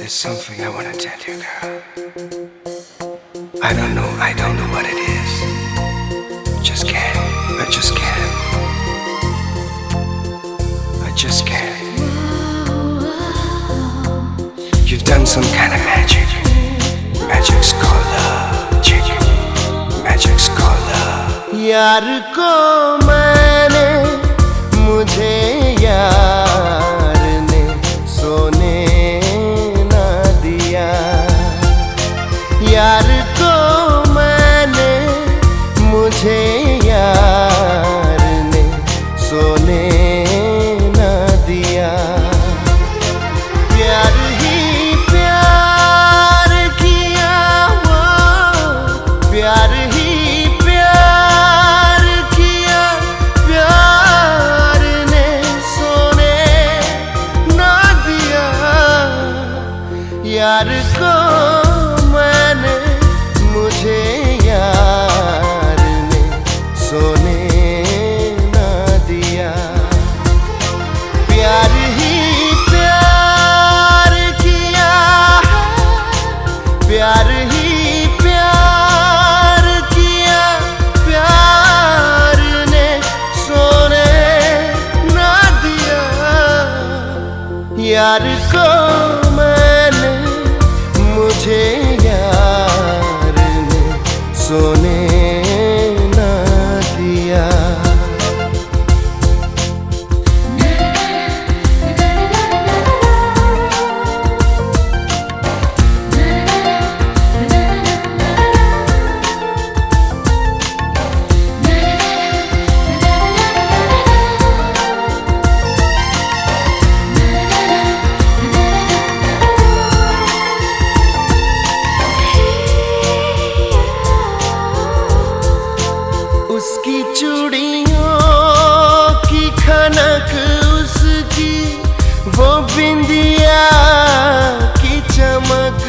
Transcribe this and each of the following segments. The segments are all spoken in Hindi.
There's something I wanna tell you, girl. I don't know what it is. Just can't, I just can't. I just can't. You've done some kind of magic. Magic's called love. Magic's called love. यार को मैंने मुझे यार ने सोने ना दिया। यार को मैंने मुझे यार ने सोने ना दिया। प्यार ही प्यार किया वो, प्यार ही प्यार किया, प्यार ने सोने ना दिया। यार को मैंने मुझे यार ने सोने ना दिया। प्यार ही प्यार किया, प्यार ही प्यार किया, प्यार ने सोने ना दिया। यार को मैंने मुझे यार ने सोने ना दिया। उसकी चूड़ियों की खनक, उसकी वो बिंदिया की चमक,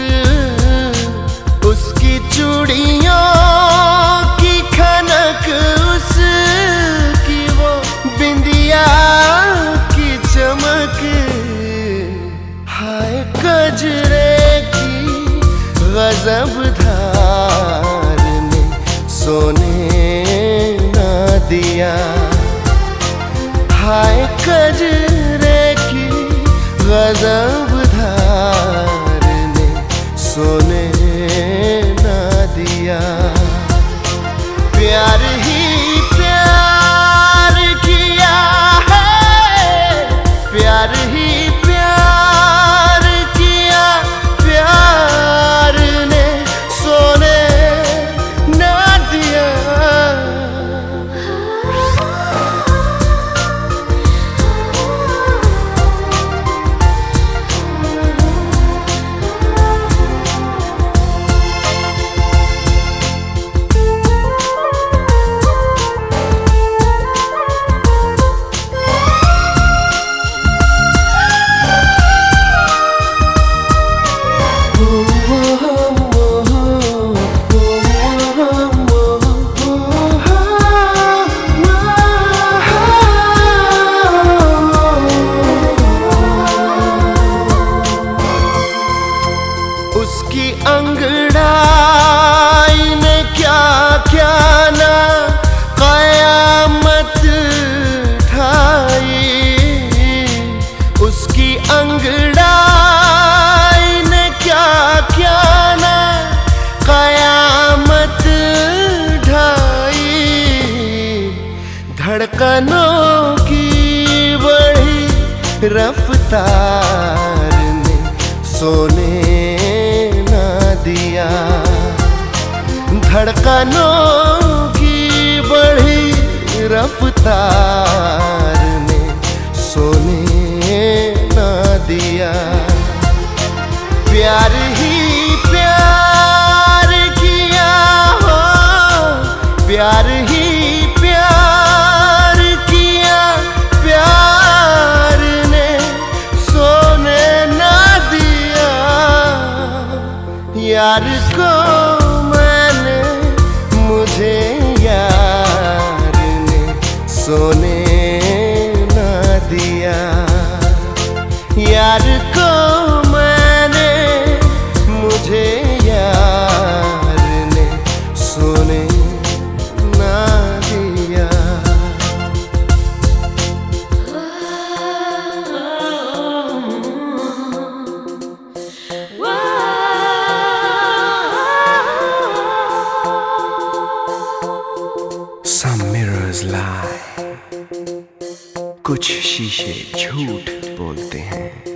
उसकी चूड़ियों की खनक, उसकी वो बिंदिया की चमक। हाय कजरे की गजब धार ने सोने दिया। हाय कजरे की गजब धार ने सोने ना दिया। प्यार ही प्यार किया है, प्यार ही प्यार किया, प्यार ने सोने ना दिया। उसकी अंगड़ाई ने क्या क्या ना क़यामत ढाई। उसकी अंगड़ाई ने क्या क्या ना क़यामत ढाई। धड़कनों की बढ़ी रफ्तार ने सोने दिया। धड़कनों की बढ़ी रफ्तार ने सोने ना दिया। प्यार ही प्यार किया हो, प्यार ही प्यार किया, प्यार ने सोने ना दिया। यार को मैंने मुझे यार ने सोने ना दिया। यार को मैंने शीशे झूठ बोलते हैं।